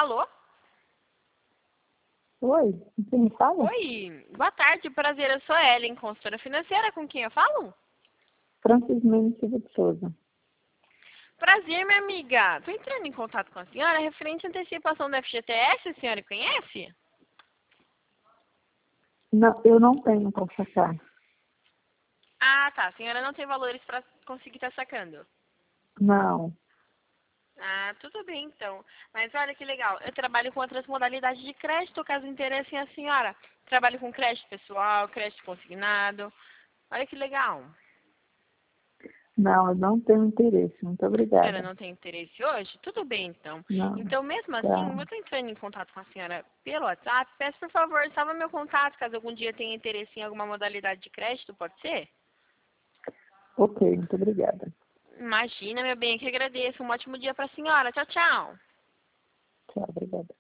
Alô? Oi, quem me fala? Oi, boa tarde, prazer, eu sou a Ellen, consultora financeira, com quem eu falo? Francis Mendes Silva de Souza. Prazer, minha amiga. Tô entrando em contato com a senhora referente à antecipação do FGTS, a senhora conhece? Não, eu não tenho para sacar. Ah, tá, a senhora não tem valores para conseguir estar sacando. Não. Ah, tudo bem então. Mas olha que legal, eu trabalho com outras modalidades de crédito, caso interessem a senhora. Trabalho com crédito pessoal, crédito consignado. Olha que legal. Não, eu não tenho interesse. Muito A senhora obrigada. não tem interesse hoje? Tudo bem então. Não. Então, mesmo assim, Tá. eu estou entrando em contato com a senhora pelo WhatsApp. Peço, por favor, salva meu contato, caso algum dia tenha interesse em alguma modalidade de crédito, pode ser? Ok, muito obrigada. Imagina, meu bem, que agradeço. Um ótimo dia para a senhora. Tchau, tchau. Tchau, obrigada.